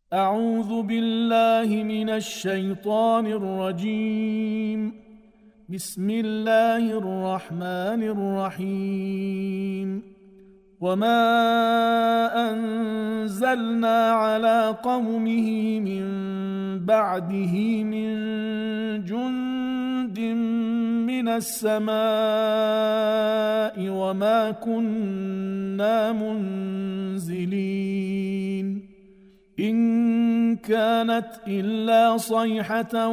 أعوذ بالله من الشيطان الرجيم. بسم الله الرحمن الرحيم. وما أنزلنا على قومه من بعده من جند من السماء وما كنا منزلين إن كانت إلا صيحة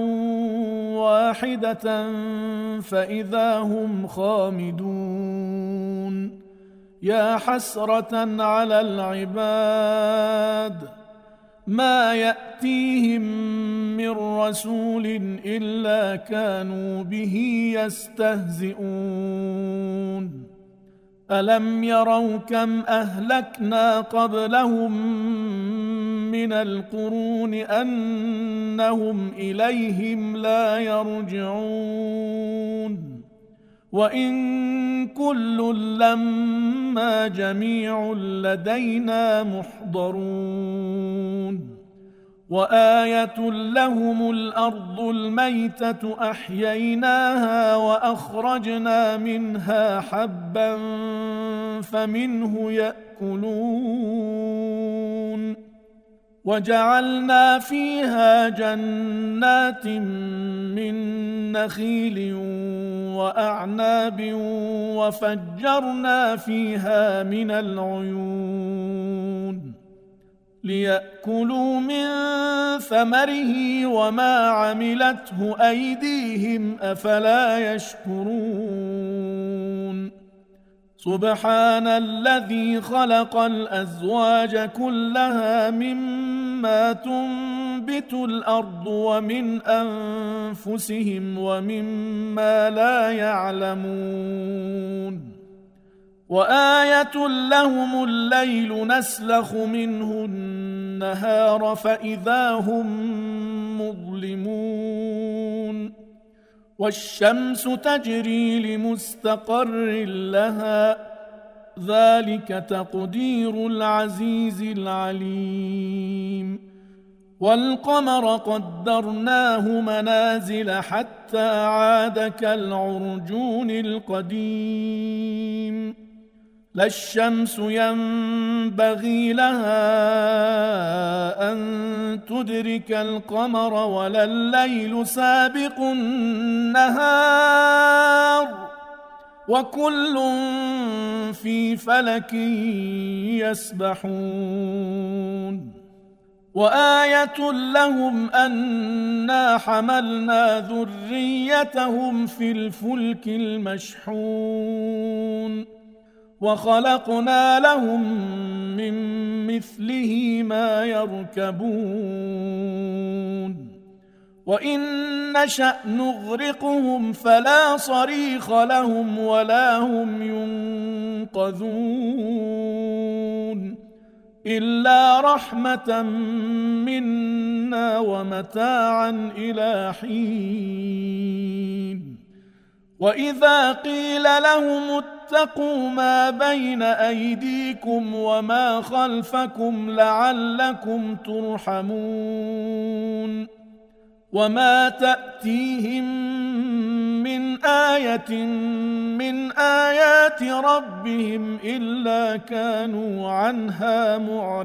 واحدة فإذا هم خامدون. يا حسرة على العباد ما يأتيهم من رسول إلا كانوا به يستهزئون. ألم يروا كم أهلكنا قبلهم من القرون أنهم إليهم لا يرجعون. وإن كل لما جميع لدينا محضرون. وآية لهم الأرض الميتة أحييناها وأخرجنا منها حبا فمنه يأكلون. وجعلنا فيها جنات من نخيل وأعناب وفجرنا فيها من العيون ليأكلوا من ثمره وما عملته أيديهم أفلا يشكرون. سبحان الذي خلق الأزواج كلها مما تنبت الأرض ومن أنفسهم ومما لا يعلمون. وآية لهم الليل نسلخ منه النهار فإذا هم مظلمون. والشمس تجري لمستقر لها ذلك تقدير العزيز العليم. والقمر قدرناه منازل حتى عاد كالعرجون القديم. لا الشمس ينبغي لها أن تدرك القمر ولا الليل سابق النهار وكل في فلك يسبحون. وآية لهم أنا حملنا ذريتهم في الفلك المشحون وخلقنا لهم من مثله ما يركبون. وإن نشأ نغرقهم فلا صريخ لهم ولا هم ينقذون إلا رحمة منا ومتاعا إلى حين. وإذا قيل لهم اتقوا ما بين أيديكم وما خلفكم لعلكم ترحمون. وما تأتيهم من آية من آيات ربهم إلا كانوا عنها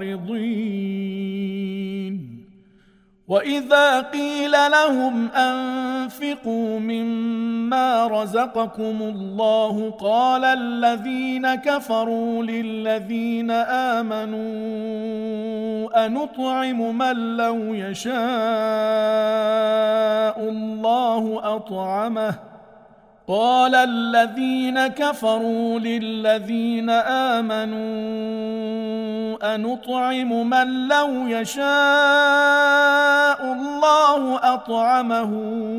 معرضين. وإذا قيل لهم أنفقوا مما رزقكم الله قال الذين كفروا للذين آمنوا أنطعم من لو يشاء الله أطعمه قال الذين كفروا للذين آمنوا أنطعم من لو يشاء الله أطعمه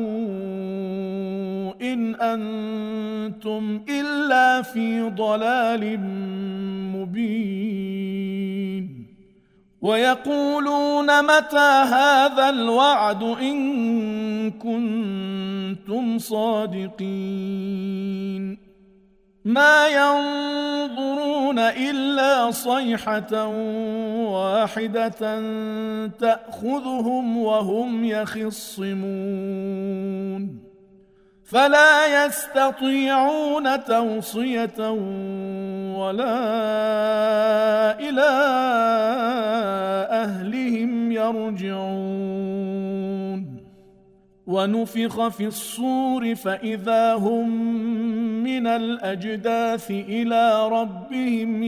إن أنتم إلا في ضلال مبين. ويقولون متى هذا الوعد إن كنتم صادقين ما ينظرون إلا صيحة واحدة تأخذهم وهم يخصمون فلا يستطيعون توصية ولا إلى أهلهم يرجعون ونفخ في الصور فإذا هم من الأجداث إلى ربهم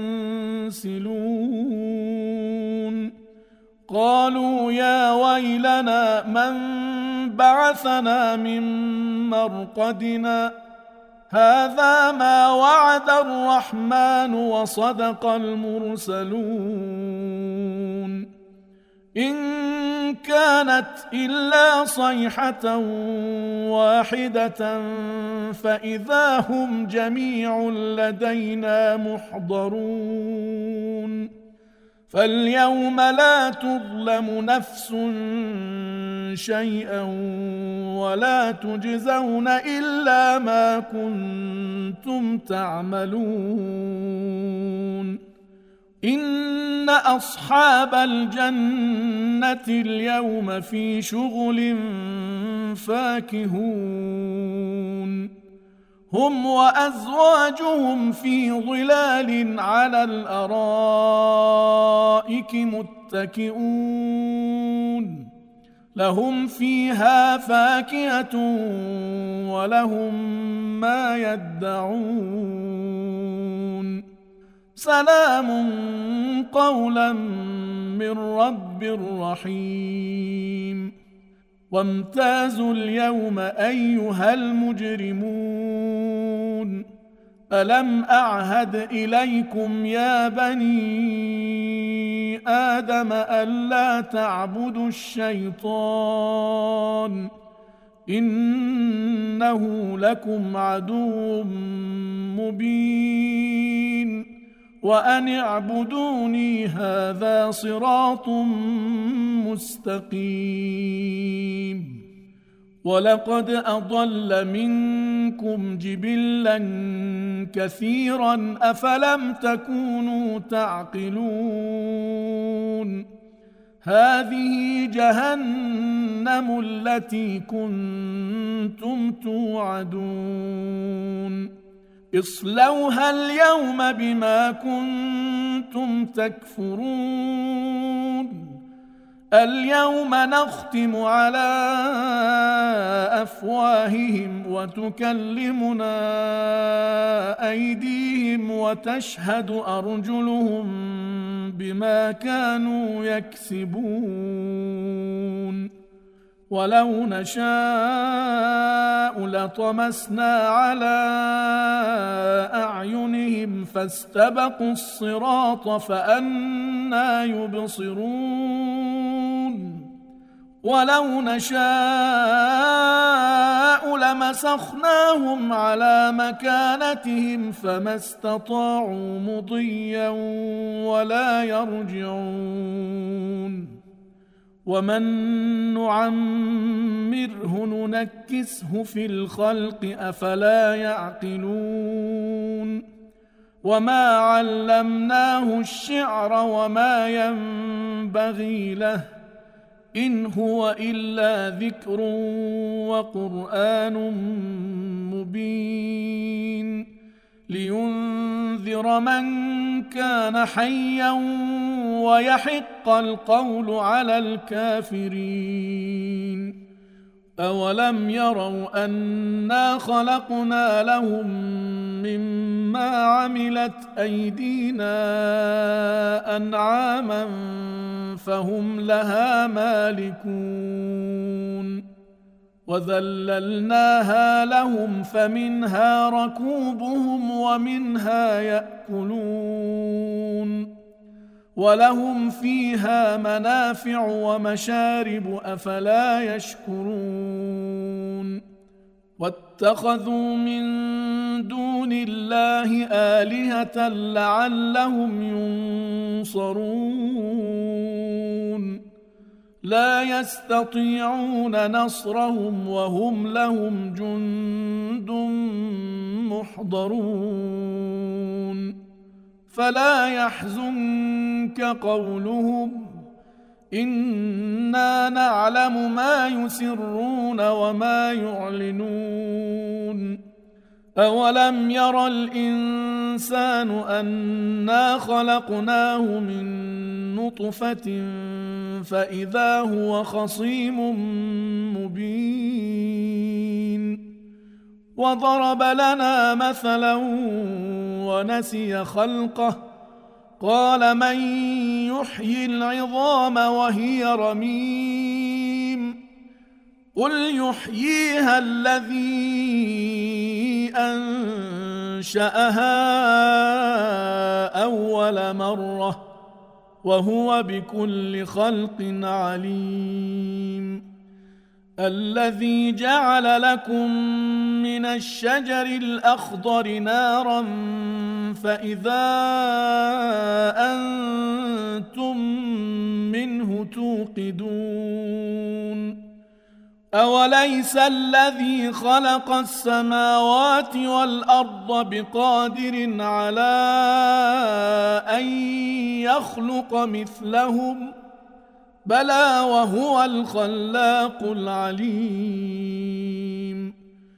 ينسلون قالوا يا ويلنا من بعثنا من مرقدنا هذا ما وعد الرحمن وصدق المرسلون إن كانت إلا صيحة واحدة فإذا هم جميع لدينا محضرون فاليوم لا تظلم نفس شيئا ولا تجزون إلا ما كنتم تعملون إن أصحاب الجنة اليوم في شغل فاكهون هم وأزواجهم في ظلال على الأرائك متكئون لهم فيها فاكهة ولهم ما يدعون سلام قولا من رب رحيم وامتازوا اليوم أيها المجرمون ألم أعهد إليكم يا بني آدم ألا تعبدوا الشيطان إنه لكم عدو مبين وأن اعبدوني هذا صراط مستقيم ولقد أضل منكم جبلا كثيرا أفلم تكونوا تعقلون هذه جهنم التي كنتم توعدون اصلوها اليوم بما كنتم تكفرون اليوم نختم على أفواههم وتكلمنا أيديهم وتشهد أرجلهم بما كانوا يكسبون ولو نشاء لطمسنا على أعينهم فاستبقوا الصراط فأنى يبصرون ولو نشاء لمسخناهم على مكانتهم فما استطاعوا مضيا ولا يرجعون ومن نعمره ننكسه في الخلق أفلا يعقلون وما علمناه الشعر وما ينبغي له إن هو إلا ذكر وقرآن مبين لينذر من كان حيا ويحق القول على الكافرين أولم يروا أنا خلقنا لهم مما عملت أيدينا أنعاما فهم لها مالكون وذللناها لهم فمنها ركوبهم ومنها يأكلون ولهم فيها منافع ومشارب أفلا يشكرون واتخذوا من دون الله آلهة لعلهم ينصرون لا يستطيعون نصرهم وهم لهم جند محضرون فلا يحزنك قولهم إنا نعلم ما يسرون وما يعلنون أولم ير الإنسان أنا خلقناه من نطفة فإذا هو خصيم مبين وضرب لنا مثلا ونسي خلقه قال من يحيي العظام وهي رميم قل يحييها الذي أنشأها أول مرة وهو بكل خلق عليم الذي جعل لكم من الشجر الأخضر نارا فإذا أنتم منه توقدون أوليس الذي خلق السماوات والأرض بقادر على أن يخلق مثلهم بلى وهو الخلاق العليم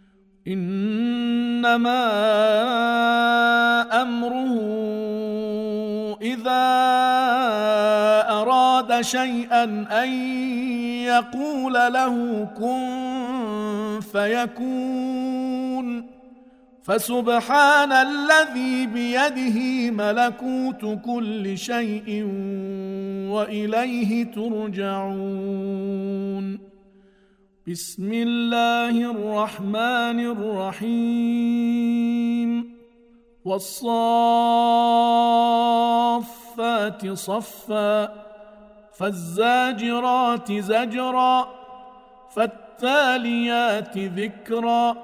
إنما أمره إذا أراد شيئا أن يقول له كن فيكون فسبحان الذي بيده ملكوت كل شيء وإليه ترجعون بسم الله الرحمن الرحيم والصافات صفا فالزاجرات زجرا فالتاليات ذكرا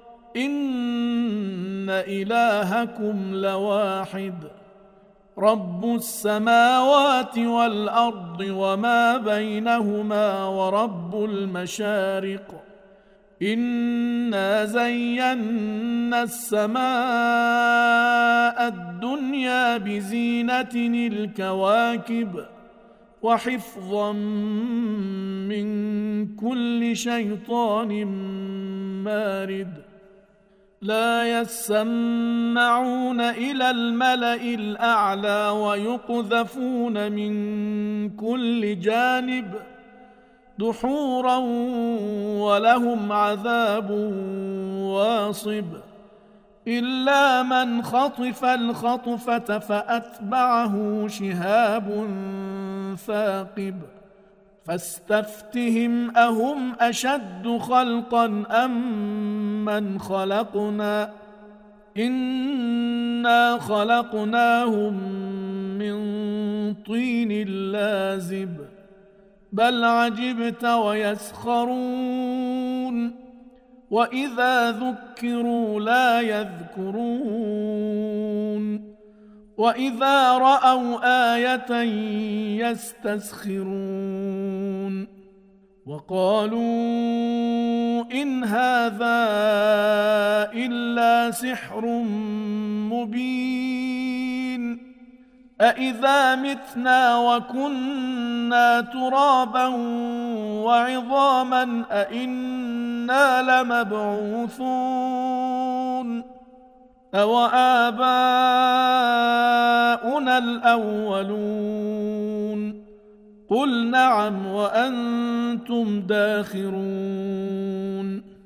إن إلهكم لواحد رب السماوات والأرض وما بينهما ورب المشارق إنا زينا السماء الدنيا بزينة الكواكب وحفظا من كل شيطان مارد لا يسمعون إلى الملأ الأعلى ويقذفون من كل جانب دحورا ولهم عذاب واصب إلا من خطف الخطفة فأتبعه شهاب ثاقب فاستفتهم أهم أشد خلقا أم من خلقنا إنا خلقناهم من طين لازب بل عجبت ويسخرون وإذا ذكروا لا يذكرون وإذا رأوا آية يستسخرون وقالوا إن هذا إلا سحر مبين أإذا متنا وكنا ترابا وعظاما أإنا لمبعوثون أوآباؤنا الأولون قل نعم وأنتم داخرون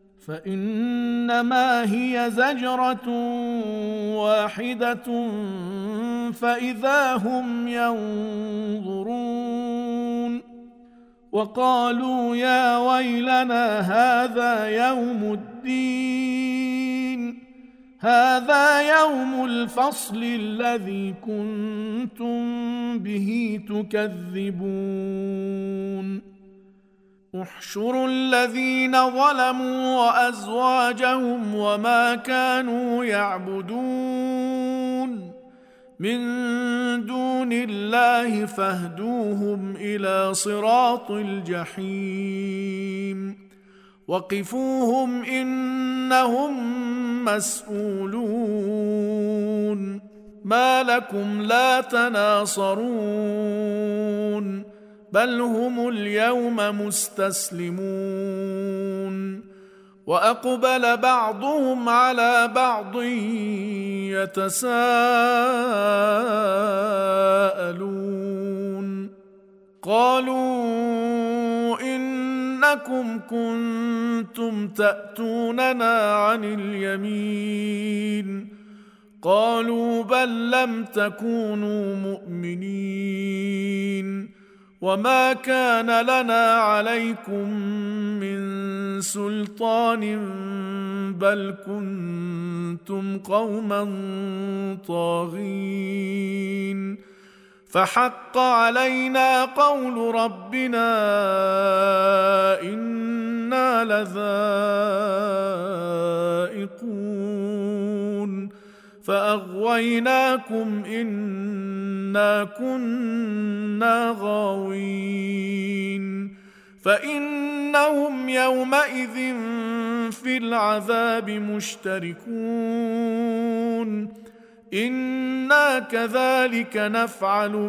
فإنما هي زجرة واحدة فإذا هم ينظرون وقالوا يا ويلنا هذا يوم الدين هذا يوم الفصل الذي كنتم به تكذبون احشروا الذين ظلموا وأزواجهم وما كانوا يعبدون من دون الله فاهدوهم إلى صراط الجحيم وقفوهم إنهم مسؤولون ما لكم لا تناصرون بل هم اليوم مستسلمون وأقبل بعضهم على بعض يتساءلون قالوا إنكم كنتم تأتوننا عن اليمين قالوا بل لم تكونوا مؤمنين وما كان لنا عليكم من سلطان بل كنتم قوما طاغين فحق علينا قول ربنا إنا لذائقون فأغويناكم إنا كنا غاوين فإنهم يومئذ في العذاب مشتركون إنا كذلك نفعل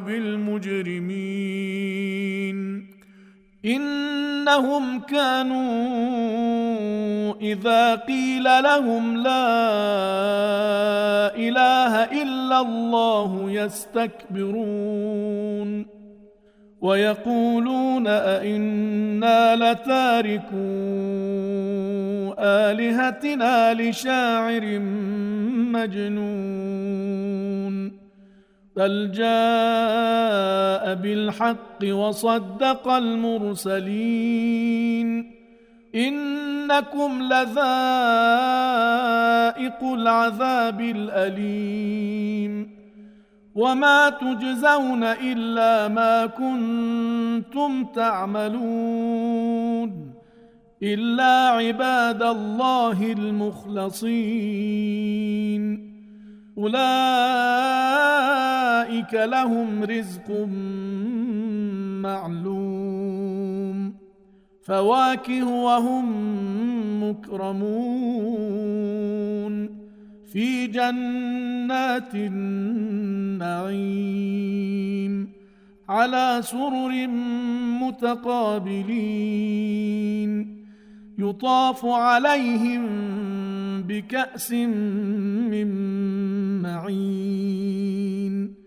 بالمجرمين إنهم كانوا إذا قيل لهم لا إله إلا الله يستكبرون ويقولون أئنا لتاركو آلهتنا لشاعر مجنون بل جاء بالحق وصدق المرسلين إنكم لذائق العذاب الأليم وما تجزون إلا ما كنتم تعملون إلا عباد الله المخلصين أولئك لهم رزق معلوم فواكه وهم مكرمون في جنات النعيم على سرر متقابلين يطاف عليهم بكأس من معين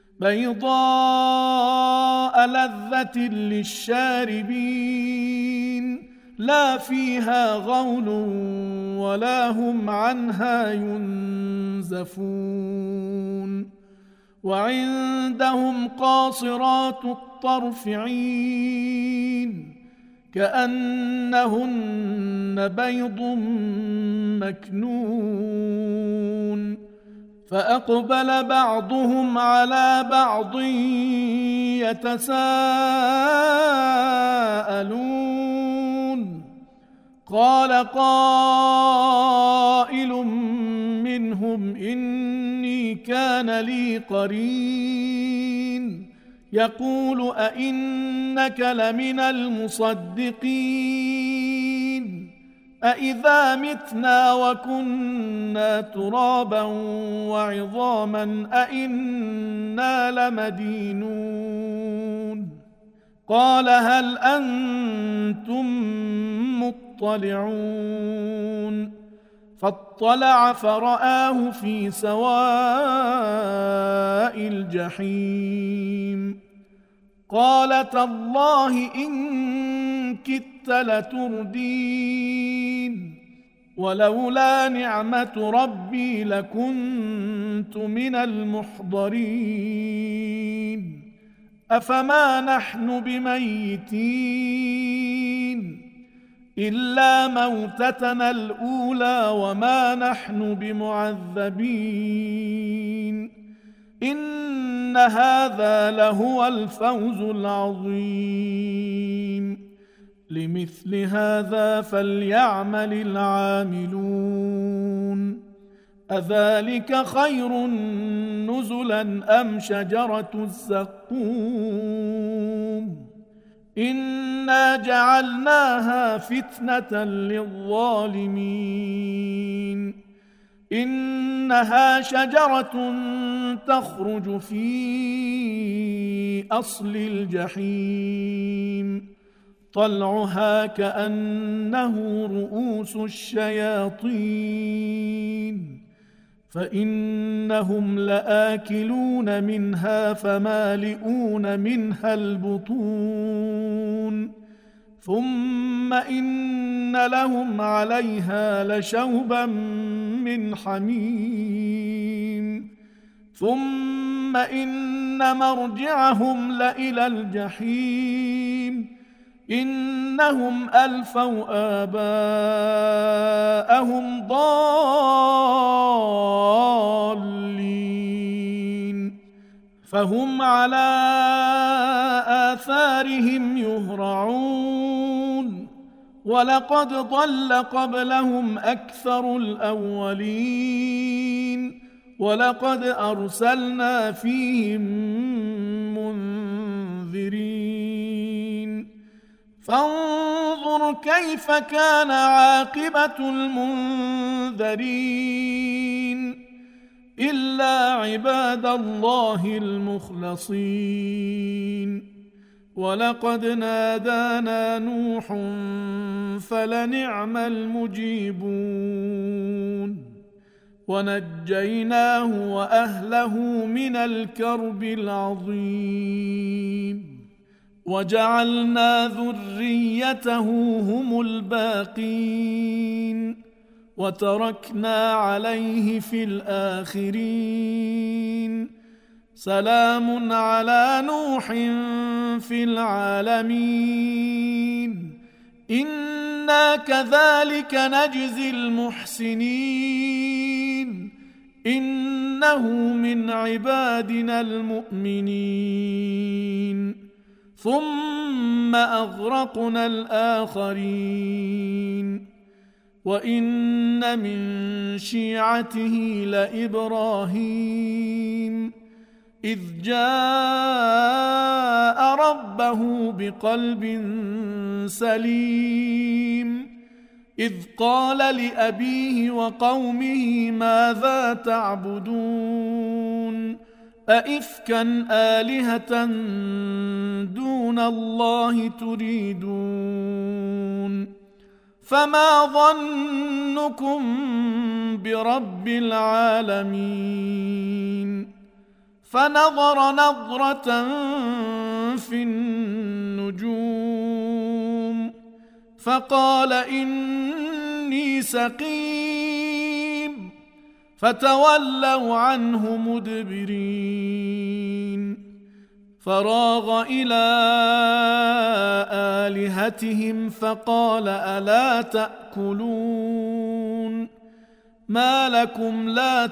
بيضاء لذة للشاربين لا فيها غول ولا هم عنها ينزفون وعندهم قاصرات الطرف عين كأنهن بيض مكنون فأقبل بعضهم على بعض يتساءلون قال قائل منهم إني كان لي قرين يقول أئنك لمن المصدقين أإذا متنا وكنا ترابا وعظاما أئنا لمدينون قال هل أنتم مطلعون فاطلع فرآه في سواء الجحيم قال تالله إن كدت لتردين ولولا نعمة ربي لكنت من المحضرين أفما نحن بميتين إلا موتتنا الأولى وما نحن بمعذبين إن هذا لهو الفوز العظيم لمثل هذا فليعمل العاملون أذلك خير نزلا أم شجرة الزقوم إنا جعلناها فتنة للظالمين إنها شجرة تخرج في أصل الجحيم طلعها كأنه رؤوس الشياطين فإنهم لآكلون منها فمالئون منها البطون ثم إن لهم عليها لشوبا من حميم ثم إن مرجعهم لإلى الجحيم إنهم ألفوا آباءهم ضالين فهم على آثارهم يهرعون ولقد ضل قبلهم أكثر الأولين ولقد أرسلنا فيهم منذرين فانظر كيف كان عاقبة المنذرين إلا عباد الله المخلصين ولقد نادانا نوح فلنعم المجيبون ونجيناه وأهله من الكرب العظيم وجعلنا ذريته هم الباقين وتركنا عليه في الآخرين سلام على نوح في العالمين إنا كذلك نجزي المحسنين إنه من عبادنا المؤمنين ثم أغرقنا الآخرين وإن من شيعته لإبراهيم إذ جاء ربه بقلب سليم إذ قال لأبيه وقومه ماذا تعبدون أئفكا آلهة دون الله تريدون فما ظنكم برب العالمين فنظر نظرة في النجوم فقال إني سقيم فتولوا عنه مدبرين فراغ إلى آلهتهم فقال ألا تأكلون ما لكم لا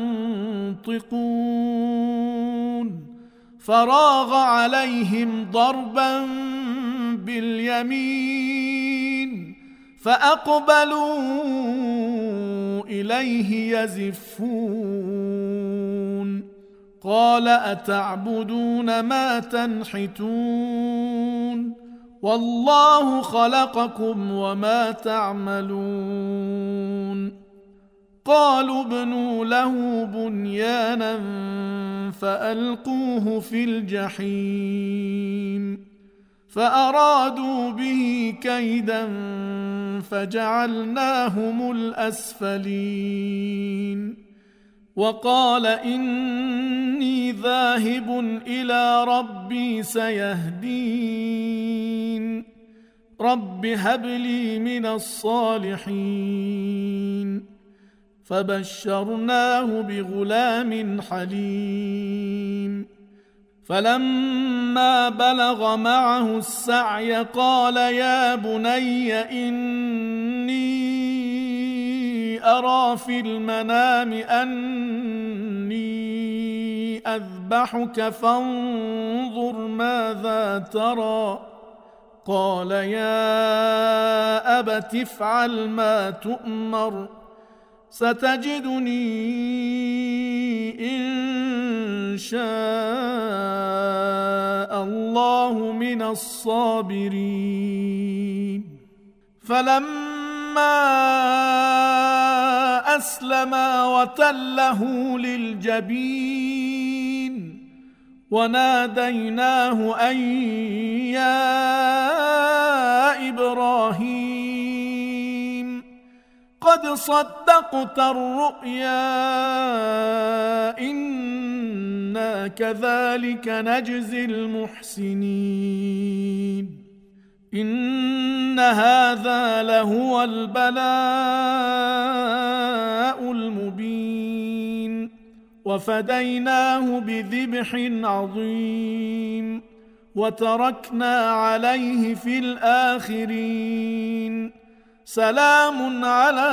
تنطقون فراغ عليهم ضربا باليمين فأقبلوا إليه يزفون قال أتعبدون ما تنحتون والله خلقكم وما تعملون قالوا ابنوا له بنيانا فألقوه في الجحيم فأرادوا به كيدا فجعلناهم الأسفلين وقال إني ذاهب إلى ربي سيهدين رب هب لي من الصالحين فبشرناه بغلام حليم فلما بلغ معه السعي قال يا بني إني أرى في المنام أني أذبحك فانظر ماذا ترى قال يا أبت افعل ما تؤمر ستجدني إن شاء الله من الصابرين. فلما أسلما وتله للجبين وناديناه أن يا إبراهيم قد صدقت الرؤيا إنا كذلك نجزي المحسنين. إن هذا لهو البلاء المبين وفديناه بذبح عظيم وتركنا عليه في الآخرين. سلام على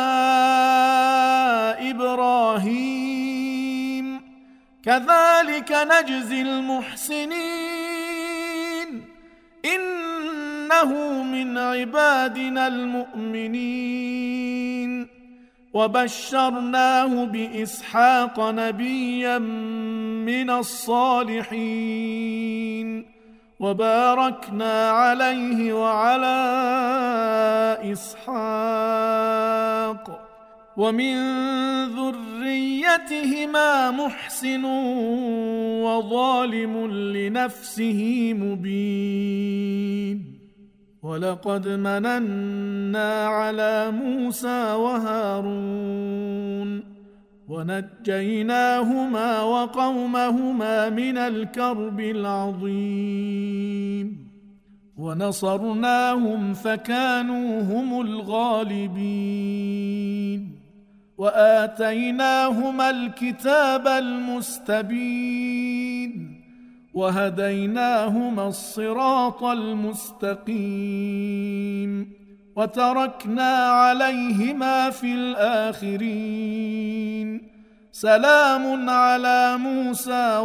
إبراهيم كذلك نجزي المحسنين إنه من عبادنا المؤمنين. وبشرناه بإسحاق نبيا من الصالحين وباركنا عليه وعلى إسحاق ومن ذريتهما محسن وظالم لنفسه مبين. ولقد مننا على موسى وهارون ونجيناهما وقومهما من الكرب العظيم ونصرناهم فكانوا هم الغالبين. وآتيناهما الكتاب المستبين وهديناهما الصراط المستقيم وتركنا عليهما في الآخرين. سلام على موسى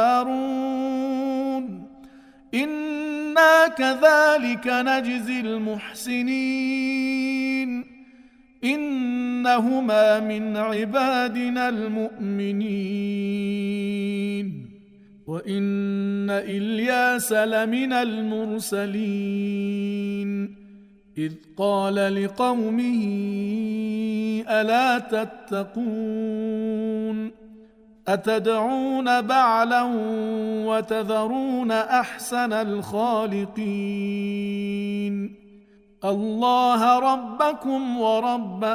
وهارون إنا كذلك نجزي المحسنين إنهما من عبادنا المؤمنين. وإن إلياس لمن المرسلين إذ قال لقومه ألا تتقون أتدعون بعلا وتذرون أحسن الخالقين الله ربكم ورب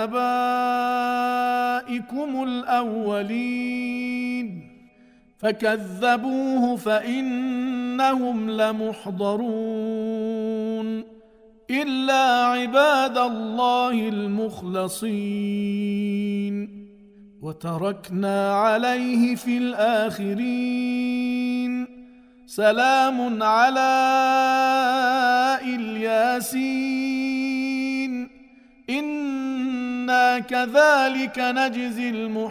آبائكم الأولين فكذبوه فإنهم لمحضرون إلا عباد الله المخلصين. وتركنا عليه في الآخرين. سلام على الياسين إنا كذلك نجزي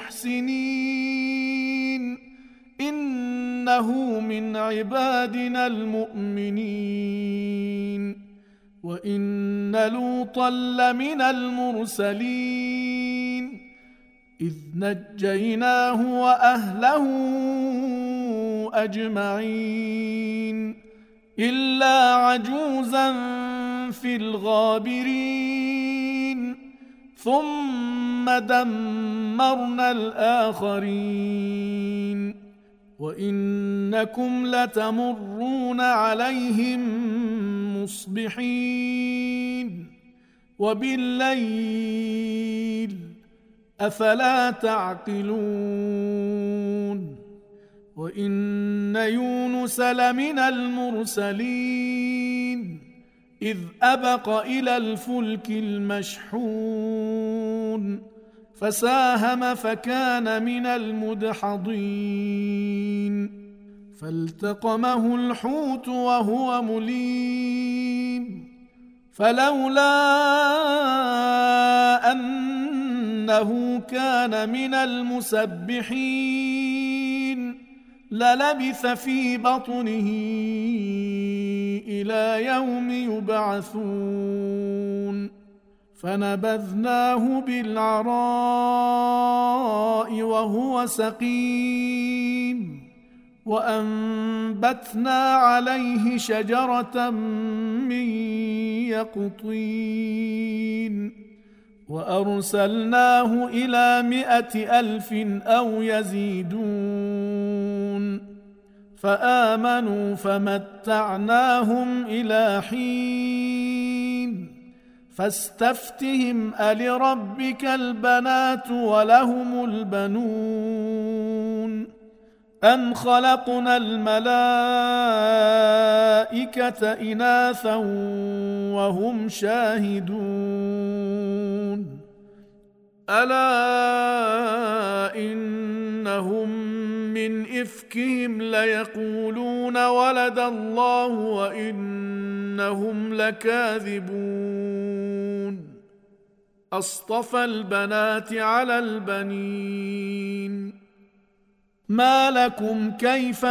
المحسنين إنه من عبادنا المؤمنين. وإن لوطا لمن المرسلين إذ نجيناه وأهله أجمعين إلا عجوزا في الغابرين ثم دمرنا الآخرين. وإنكم لتمرون عليهم مصبحين وبالليل أفلا تعقلون. وإن يونس لمن المرسلين إذ أبق إلى الفلك المشحون فساهم فكان من المدحضين فالتقمه الحوت وهو مليم فلولا أنه كان من المسبحين للبث في بطنه إلى يوم يبعثون فنبذناه بالعراء وهو سقيم وأنبتنا عليه شجرة من يقطين وأرسلناه إلى 100,000 أو يزيدون فآمنوا فمتعناهم إلى حين فاستفتهم ألربك البنات ولهم البنون أم خلقنا الملائكة إناثا وهم شاهدون ألا إنهم من إفكهم ليقولون ولد الله وإنهم لكاذبون أصطفى البنات على البنين ما لكم كيف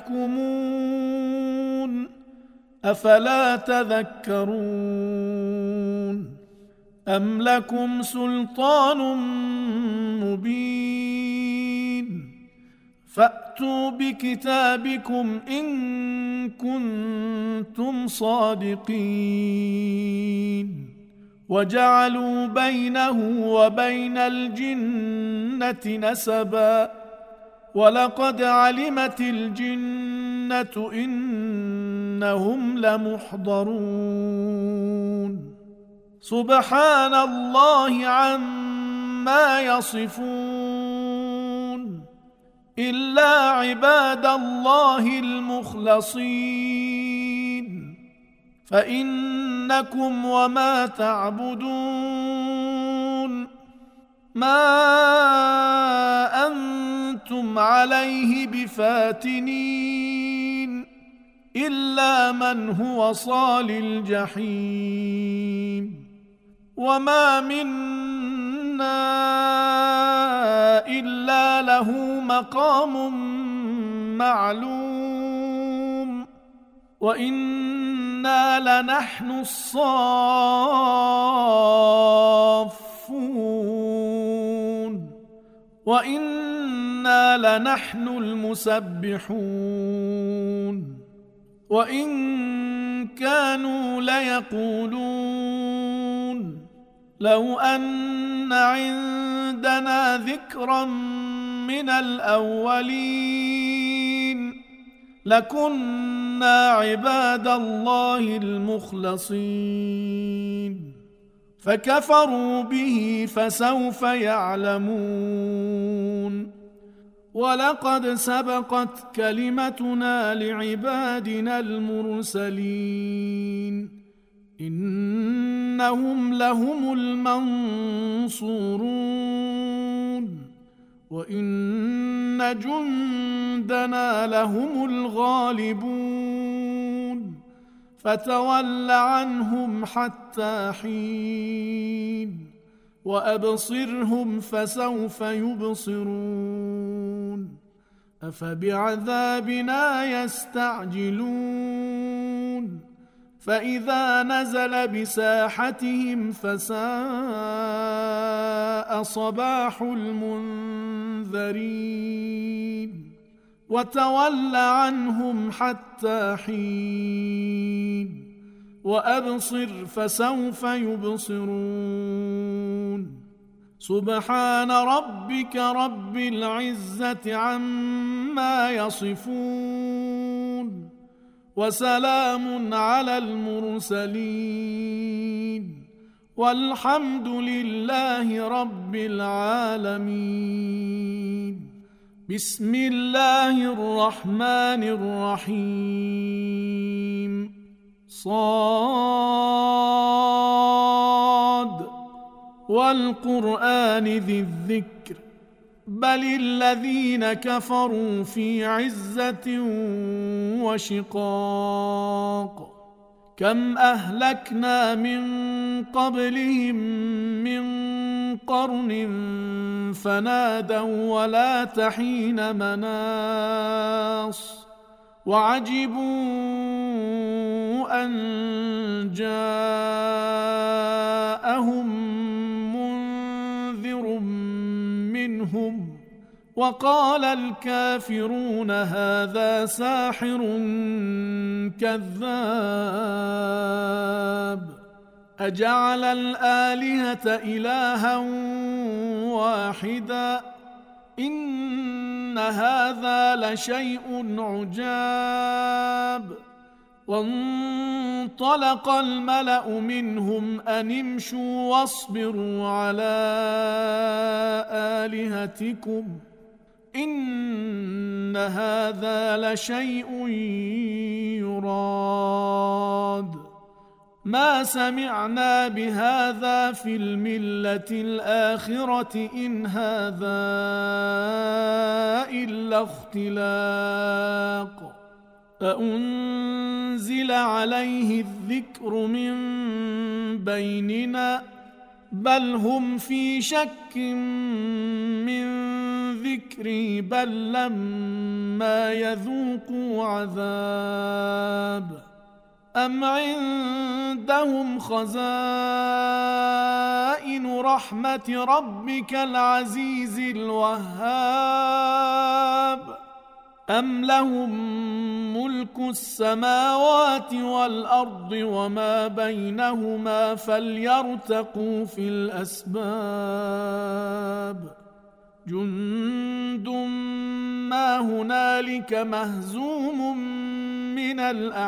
تحكمون أفلا تذكرون أم لكم سلطان مبين فأتوا بكتابكم إن كنتم صادقين وجعلوا بينه وبين الجنة نسبا ولقد علمت الجنة إنهم لمحضرون سبحان الله عما يصفون إلا عباد الله المخلصين فإنكم وما تعبدون ما أنتم عليه بفاتنين إلا من هو صال الجحيم وما منا إلا له مقام معلوم وإنا لنحن الصافون وإنا لنحن المسبحون وإن كانوا ليقولون لو أن عندنا ذكرا من الأولين لكنا عباد الله المخلصين فكفروا به فسوف يعلمون ولقد سبقت كلمتنا لعبادنا المرسلين إنهم لهم المنصورون وإن جندنا لهم الغالبون فتول عنهم حتى حين وأبصرهم فسوف يبصرون أفبعذابنا يستعجلون فإذا نزل بساحتهم فساء صباح المنذرين وتول عنهم حتى حين وأبصر فسوف يبصرون سبحان ربك رب العزة عما يصفون وسلام على المرسلين والحمد لله رب العالمين بسم الله الرحمن الرحيم صاد والقرآن ذي الذكر بل الذين كفروا في عزة وشقاق كم أهلكنا من قبلهم من قرن فنادوا ولا تحين مناص وعجبوا أن جاءهم وقال الكافرون هذا ساحر كذاب أجعل الآلهة إلها واحدا إن هذا لشيء عجاب وانطلق الملأ منهم أن امشوا واصبروا على آلهتكم إن هذا لشيء يراد ما سمعنا بهذا في الملة الآخرة إن هذا إلا اختلاق أأنزل عليه الذكر من بيننا بل هم في شك من ذكري بل لما يذوقوا عذاب أم عندهم خزائن رحمة ربك العزيز الوهاب أم لهم ملك السماوات والأرض وما بينهما فليرتقوا في الأسباب جند ما هنالك مهزوم من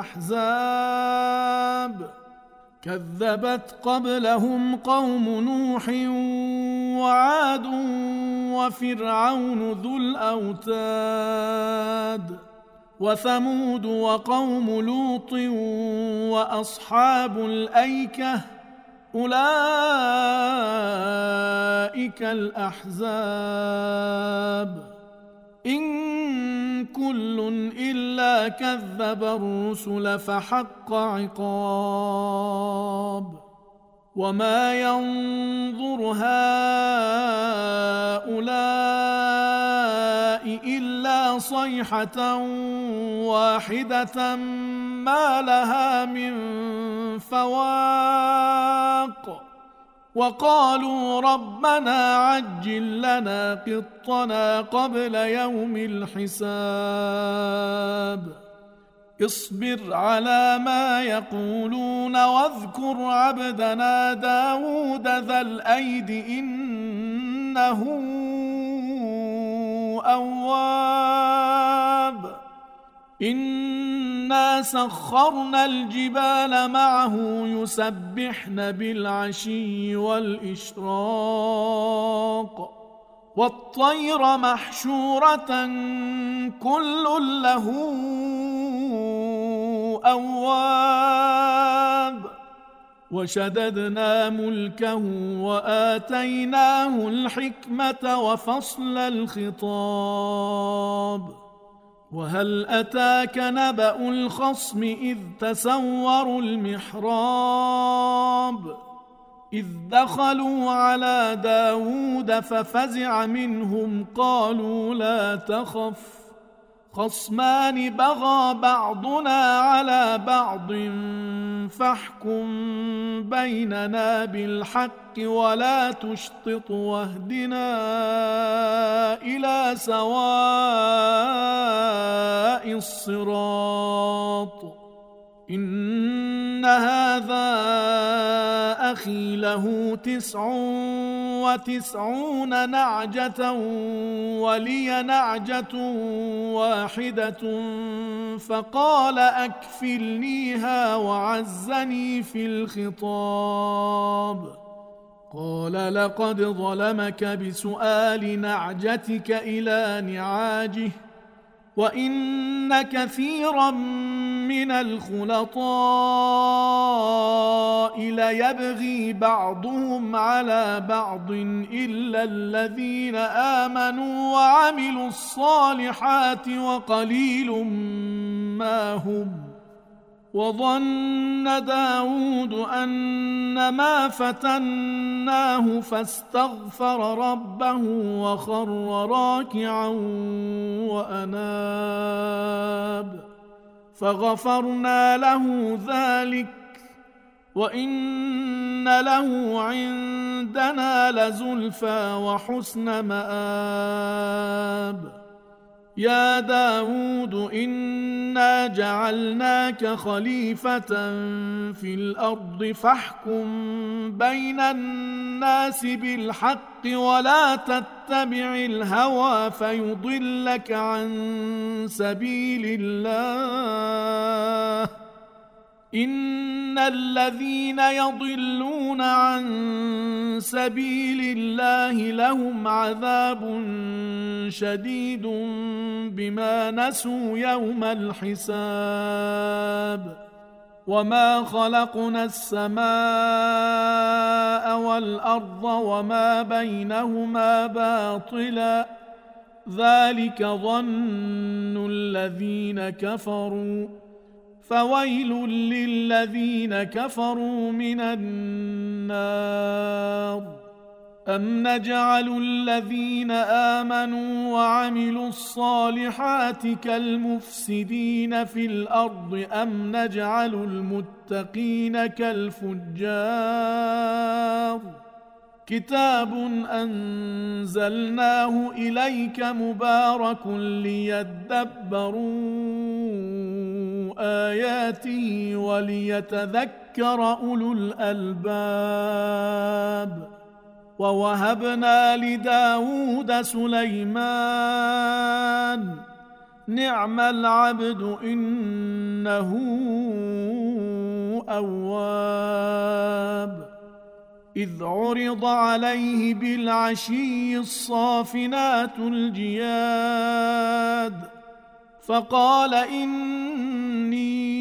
الأحزاب كذبت قبلهم قوم نوح وعاد وفرعون ذو الأوتاد وثمود وقوم لوط وأصحاب الأيكة أولئك الأحزاب إن كل إلا كذب الرسل فحق عقاب وما ينظر هؤلاء إلا صيحة واحدة ما لها من فواق وقالوا ربنا عجل لنا قطنا قبل يوم الحساب اصبر على ما يقولون واذكر عبدنا داود ذا الأيد إنه أواب إنا سخرنا الجبال معه يسبحن بالعشي والإشراق والطير محشورة كل له أواب وشددنا ملكه وآتيناه الحكمة وفصل الخطاب وهل أتاك نبأ الخصم إذ تسوروا المحراب إذ دخلوا على داود ففزع منهم قالوا لا تخف خصمان بغى بعضنا على بعض فاحكم بيننا بالحق ولا تشطط واهدنا إلى سواء الصراط إن هذا أخي له 99 نعجة ولي نعجة واحدة فقال أكفلنيها وعزني في الخطاب قال لقد ظلمك بسؤال نعجتك إلى نعاجه وإن كثيرا من الخلطاء ليبغي بعضهم على بعض إلا الذين آمنوا وعملوا الصالحات وقليل ما هم وظن داود أنما فتناه فاستغفر ربه وخر راكعا وأناب فغفرنا له ذلك وإن له عندنا لزلفى وحسن مآب. يا داود إنا جعلناك خليفة في الأرض فاحكم بين الناس بالحق ولا تتبع الهوى فيضلك عن سبيل الله. إن الذين يضلون عن سبيل الله لهم عذاب شديد بما نسوا يوم الحساب. وما خلقنا السماء والأرض وما بينهما باطلا ذلك ظن الذين كفروا فويل للذين كفروا من النار. أم نجعل الذين آمنوا وعملوا الصالحات كالمفسدين في الأرض أم نجعل المتقين كالفجار. كتاب أنزلناه إليك مبارك ليدبروا آياته وليتذكر أولو الألباب. ووهبنا لداود سليمان نعم العبد إنه أواب. إذ عرض عليه بالعشي الصافنات الجياد فقال إني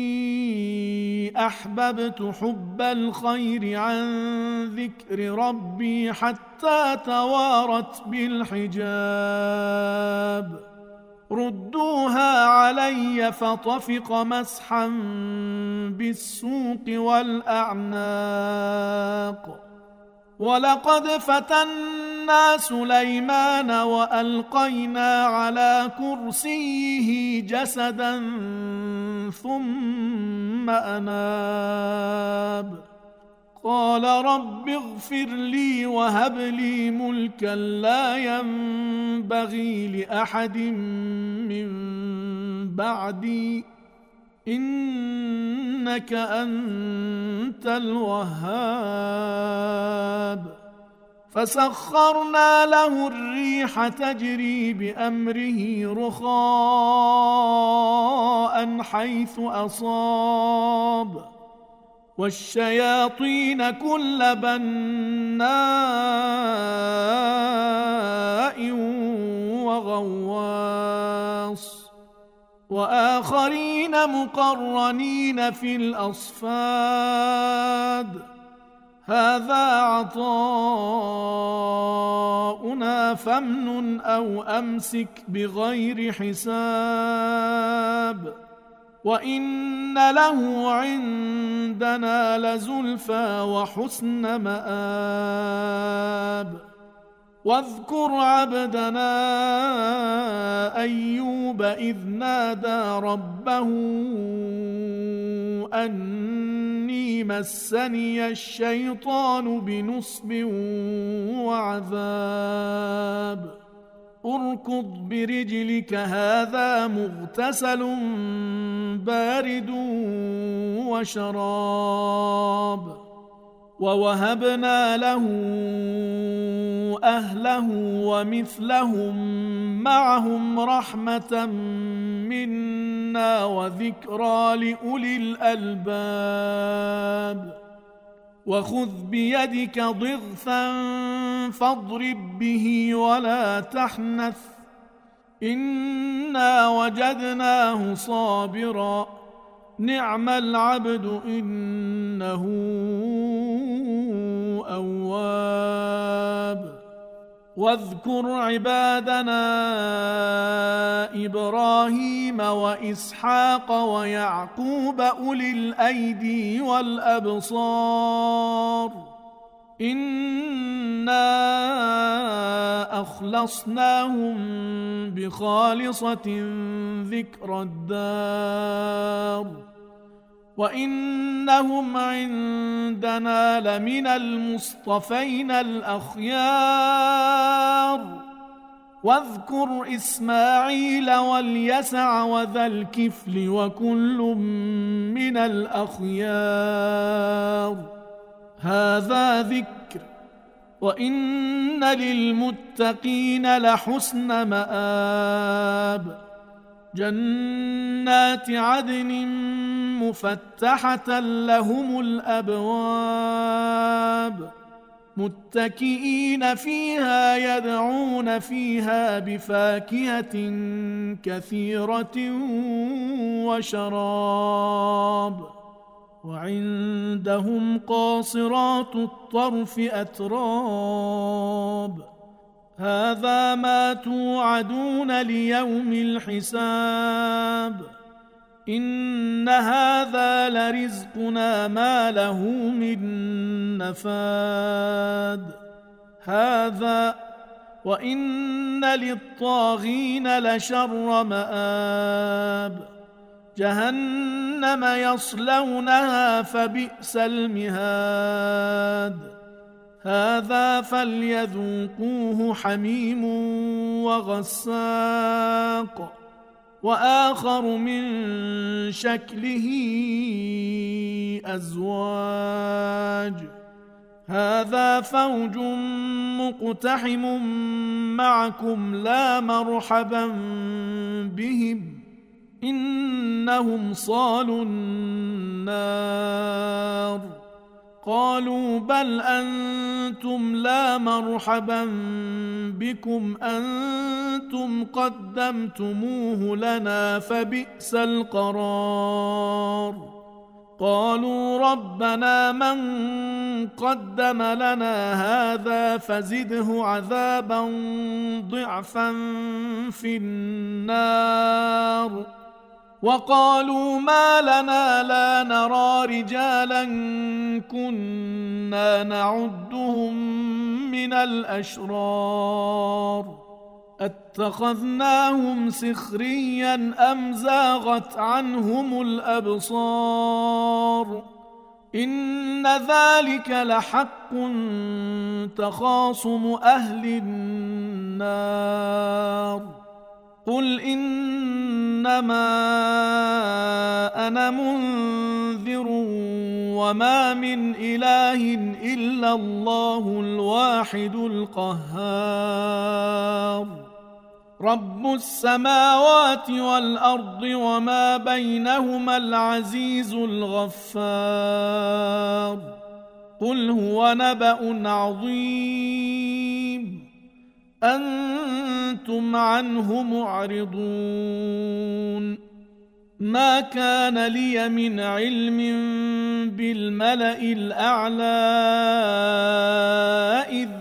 أحببت حب الخير عن ذكر ربي حتى توارت بالحجاب. ردوها علي فطفق مسحا بالسوق والأعناق. ولقد فتنا سليمان وألقينا على كرسيه جسدا ثم أناب. قال رب اغفر لي وهب لي ملكا لا ينبغي لأحد من بعدي إنك أنت الوهاب. فسخرنا له الريح تجري بأمره رخاء حيث أصاب والشياطين كل بناء وغواص وآخرين مقرنين في الأصفاد. هذا عطاؤنا فامنن أو أمسك بغير حساب. وإن له عندنا لزلفى وحسن مآب. واذكر عبدنا أيوب إذ نادى ربه أني مسني الشيطان بنصب وعذاب. اركض برجلك هذا مغتسل بارد وشراب. ووهبنا له أهله ومثلهم معهم رحمة منا وذكرى لأولي الألباب. وخذ بيدك ضغثا فاضرب به ولا تحنث إنا وجدناه صابرا نعم العبد إنه أواب. واذكر عبادنا إبراهيم وإسحاق ويعقوب أولي الأيدي والأبصار إنا أخلصناهم بخالصة ذكر الدار. وإنهم عندنا لمن المصطفين الأخيار واذكر إسماعيل واليسع وذا الكفل وكل من الأخيار هذا ذكر وإن للمتقين لحسن مآب جنات عدن مفتحة لهم الأبواب متكئين فيها يدعون فيها بفاكهة كثيرة وشراب وعندهم قاصرات الطرف أتراب هذا ما توعدون ليوم الحساب إن هذا لرزقنا ما له من نفاد هذا وإن للطاغين لشر مآب جهنم يصلونها فبئس المهاد هذا فليذوقوه حميم وغساق وآخر من شكله أزواج هذا فوج مقتحم معكم لا مرحبا بهم إنهم صالوا النار قالوا بل أنتم لا مرحبا بكم أنتم قدمتموه لنا فبئس القرار قالوا ربنا من قدم لنا هذا فزده عذابا ضعفا في النار وقالوا ما لنا لا نرى رجالا كنا نعدهم من الأشرار اتخذناهم سخريا أم زاغت عنهم الأبصار إن ذلك لحق تخاصم أهل النار قل إنما أنا منذر وما من إله إلا الله الواحد القهار رب السماوات والأرض وما بينهما العزيز الغفار قل هو نبأ عظيم أنتم عنه معرضون ما كان لي من علم بالملأ الأعلى إذ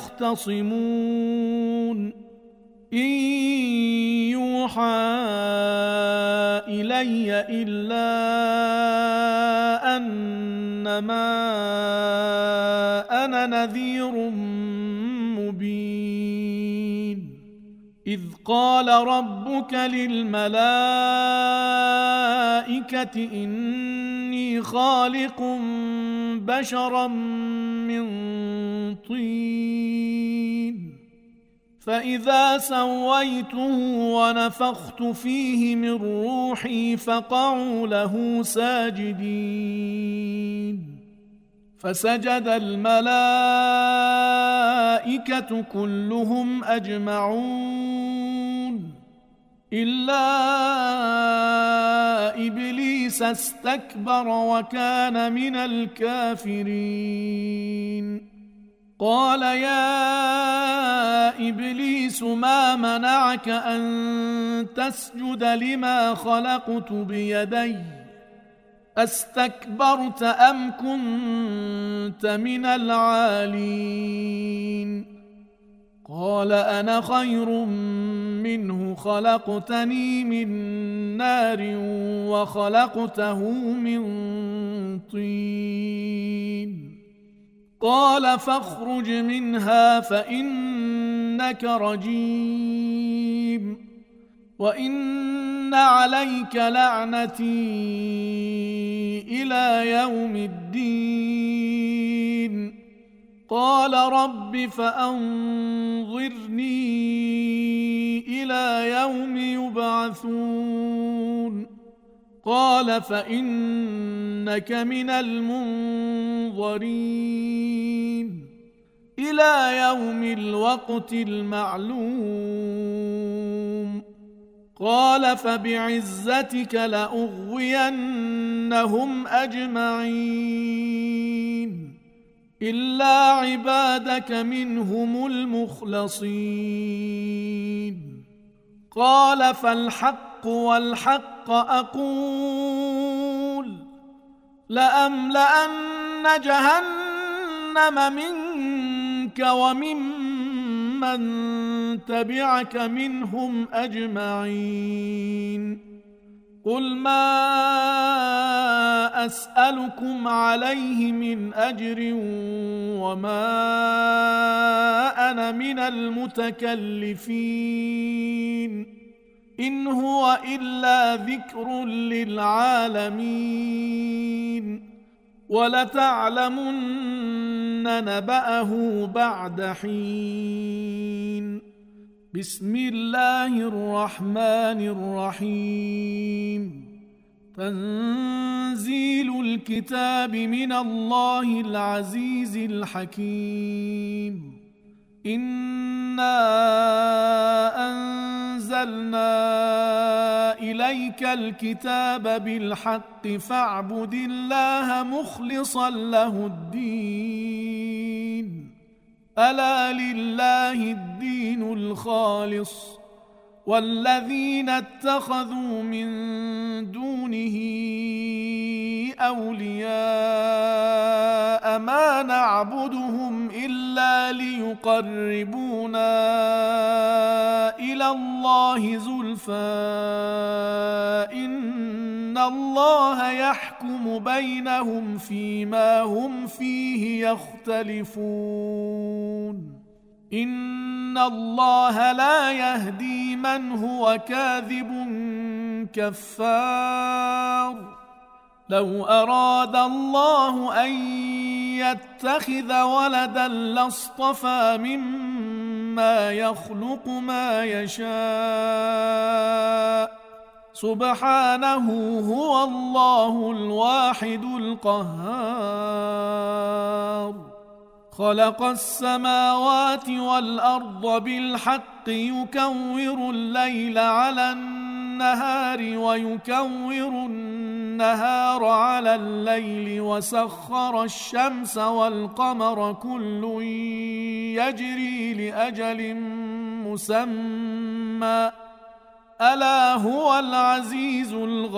يختصمون إن يوحى إلي إلا أنما أنا نذير مبين إذ قال ربك للملائكة إني خالق بشرا من طين فإذا سويته ونفخت فيه من روحي فقعوا له ساجدين فسجد الملائكة كلهم أجمعون إلا إبليس استكبر وكان من الكافرين قال يا إبليس ما منعك أن تسجد لما خلقت بيدي أستكبرت أم كنت من العالين قال أنا خير منه خلقتني من نار وخلقته من طين قال فاخرج منها فإنك رجيم وإن عليك لعنتي إلى يوم الدين قال رب فأنظرني إلى يوم يبعثون قال فإنك من المنظرين إلى يوم الوقت المعلوم قال فبعزتك لأغوينهم أجمعين إلا عبادك منهم المخلصين قال فالحق والحق أقول لأملأن جهنم منك وممن تبعك منهم أجمعين قل ما أسألكم عليه من أجر وما أنا من المتكلفين إن هو إلا ذكر للعالمين ولتعلمن نبأه بعد حين بسم الله الرحمن الرحيم تنزيل الكتاب من الله العزيز الحكيم إنا أنزلنا إليك الكتاب بالحق فاعبد الله مخلصا له الدين ألا لله الدين الخالص والذين اتخذوا من دونه أولياء ما نعبدهم إلا ليقربونا إلى الله زلفى إن الله يحكم بينهم فيما هم فيه يختلفون إن الله لا يهدي من هو كاذب كفار لو أراد الله أن يتخذ ولدا لاصطفى مما يخلق ما يشاء سبحانه هو الله الواحد القهار خلق السماوات والأرض بالحق يكور الليل على النهار ويكور النهار على الليل وسخر الشمس والقمر كل يجري لأجل مسمى ألا هو العزيز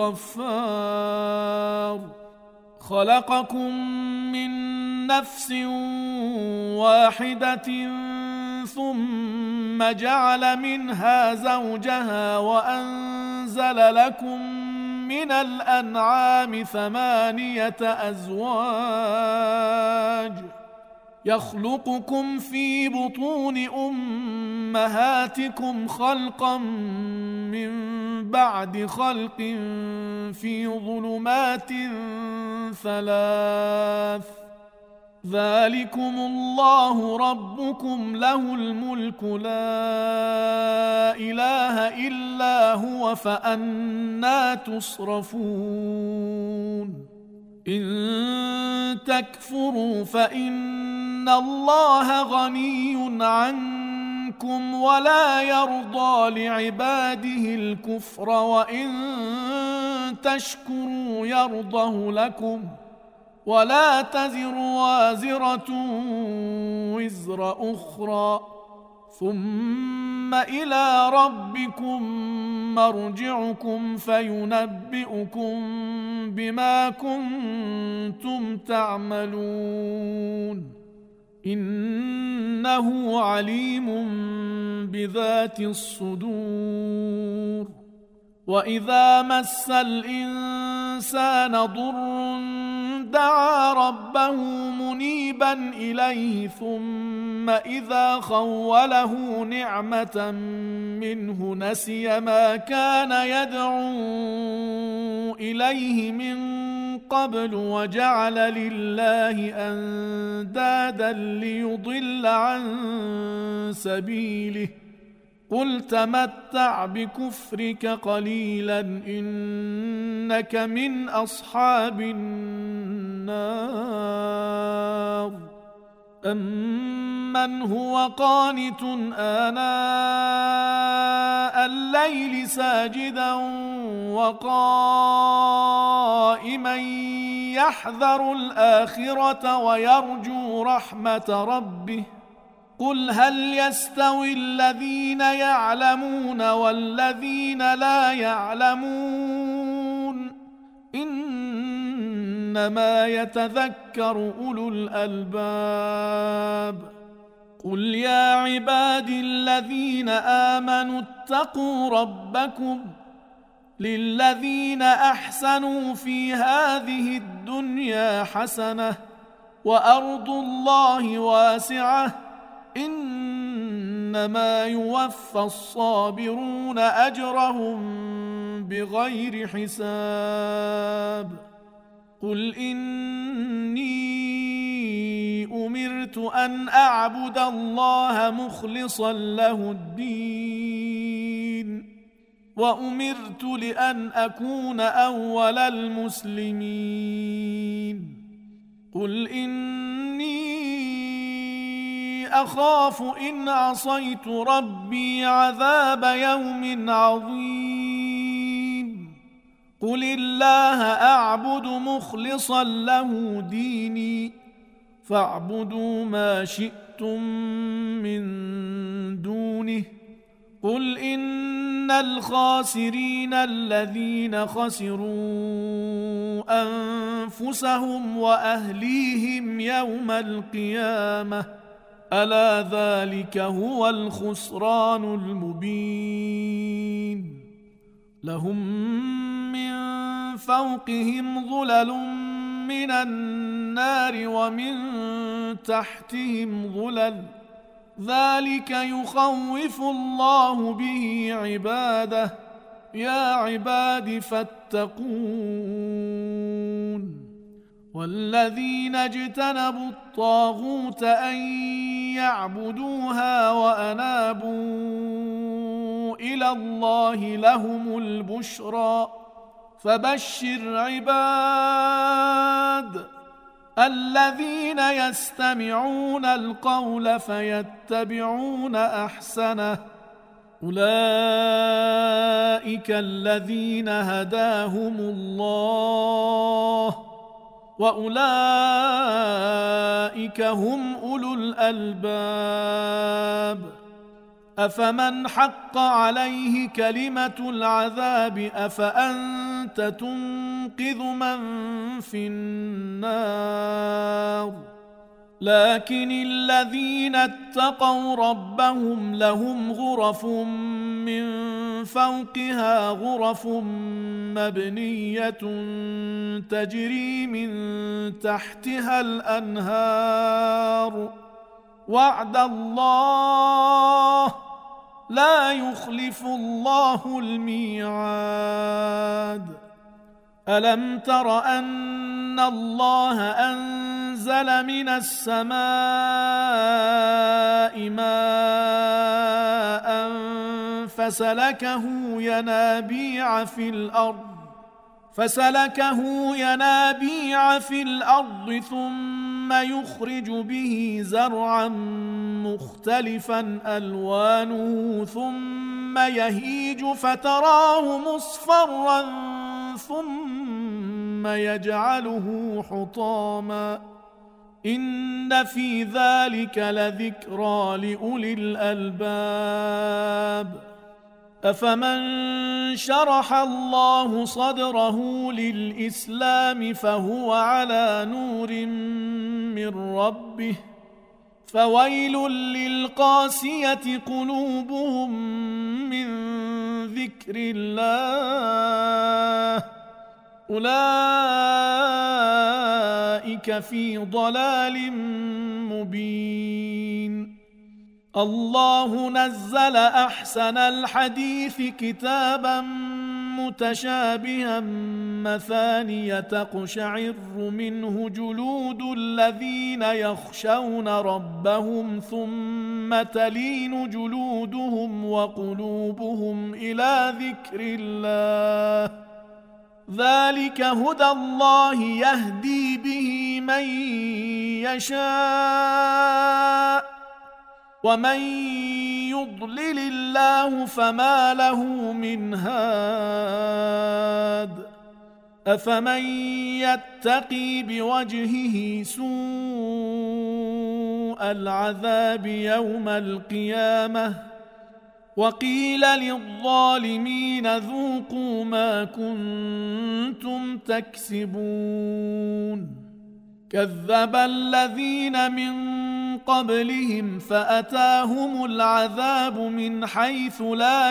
الغفار خلقكم من نفس واحدة ثم جعل منها زوجها وأنزل لكم من الأنعام 8 أزواج يخلقكم في بطون أمهاتكم خلقا من بعد خلق في ظلمات 3 ذلكم الله ربكم له الملك لا إله إلا هو فأنى تصرفون إن تكفروا فإن الله غني عنكم ولا يرضى لعباده الكفر وإن تشكروا يرضه لكم ولا تزر وازرة وزر أخرى ثم إلى ربكم مرجعكم فينبئكم بما كنتم تعملون إنه عليم بذات الصدور وإذا مس الإنسان ضر دعا ربه منيبا إليه ثم إذا خوله نعمة منه نسي ما كان يدعو إليه من قبل وجعل لله أندادا ليضل عن سبيله قل تمتع بكفرك قليلا إنك من أصحاب النار أمن هو قانت آناء الليل ساجدا وقائما يحذر الآخرة ويرجو رحمة ربه قل هل يستوي الذين يعلمون والذين لا يعلمون إنما يتذكر أولو الألباب قل يا عبادي الذين آمنوا اتقوا ربكم للذين أحسنوا في هذه الدنيا حسنة وأرض الله واسعة إنما يوفى الصابرون أجرهم بغير حساب قل إني أمرت أن أعبد الله مخلصا له الدين وأمرت لأن أكون أول المسلمين قل إني أخاف إن عصيت ربي عذاب يوم عظيم قل الله أعبد مخلصا له ديني فاعبدوا ما شئتم من دونه قل إن الخاسرين الذين خسروا أنفسهم وأهليهم يوم القيامة ألا ذلك هو الخسران المبين لهم من فوقهم ظلل من النار ومن تحتهم ظلل ذلك يخوف الله به عباده يا عباد فاتقون والذين اجتنبوا الطاغوت أن يعبدوها وأنابوا إلى الله لهم البشرى فبشر عباد الذين يستمعون القول فيتبعون أحسنه أولئك الذين هداهم الله وأولئك هم أولو الألباب أفمن حق عليه كلمة العذاب أفأنت تنقذ من في النار لكن الذين اتقوا ربهم لهم غرف من فوقها غرف مبنية تجري من تحتها الأنهار وعد الله لا يخلف الله الميعاد ألم تر أن الله أنزل من السماء ماء فسلكه ينابيع في الأرض ثم يخرج به زرعا مختلفا ألوانه ثم يهيج فتراه مصفرا ثم يجعله حطاما إن في ذلك لذكرى لأولي الألباب أفمن شرح الله صدره للإسلام فهو على نور من ربه فويل للقاسية قلوبهم من ذكر الله أولئك في ضلال مبين الله نزل أحسن الحديث كتابا متشابها مثانية تقشعر منه جلود الذين يخشون ربهم ثم تلين جلودهم وقلوبهم إلى ذكر الله ذلك هدى الله يهدي به من يشاء ومن يضلل الله فما له من هاد أفمن يتقي بوجهه سوء العذاب يوم القيامة وقيل للظالمين ذوقوا ما كنتم تكسبون كذب الذين من قبلهم فأتاهم العذاب من حيث لا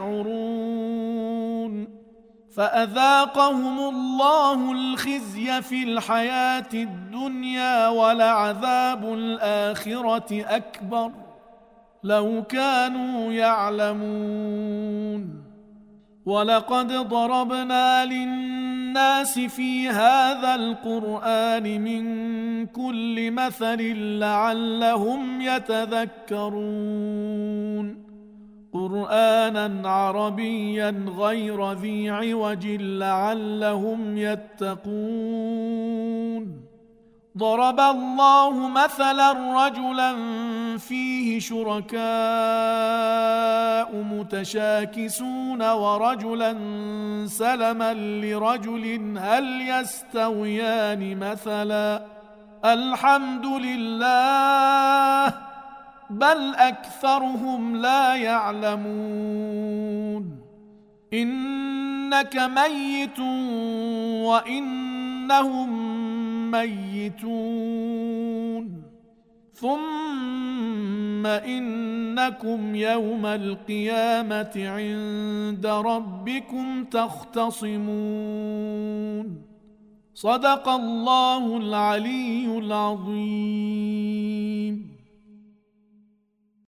يشعرون فأذاقهم الله الخزي في الحياة الدنيا ولعذاب الآخرة أكبر لو كانوا يعلمون ولقد ضربنا للناس في هذا القرآن من كل مثل لعلهم يتذكرون قرآنا عربيا غير ذي عوج لعلهم يتقون ضرب الله مثلا رجلا فيه شركاء متشاكسون ورجلا سلما لرجل هل يستويان مثلا الحمد لله بل أكثرهم لا يعلمون إنك ميت وإنهم ميتون ثم إنكم يوم القيامة عند ربكم تختصمون صدق الله العلي العظيم.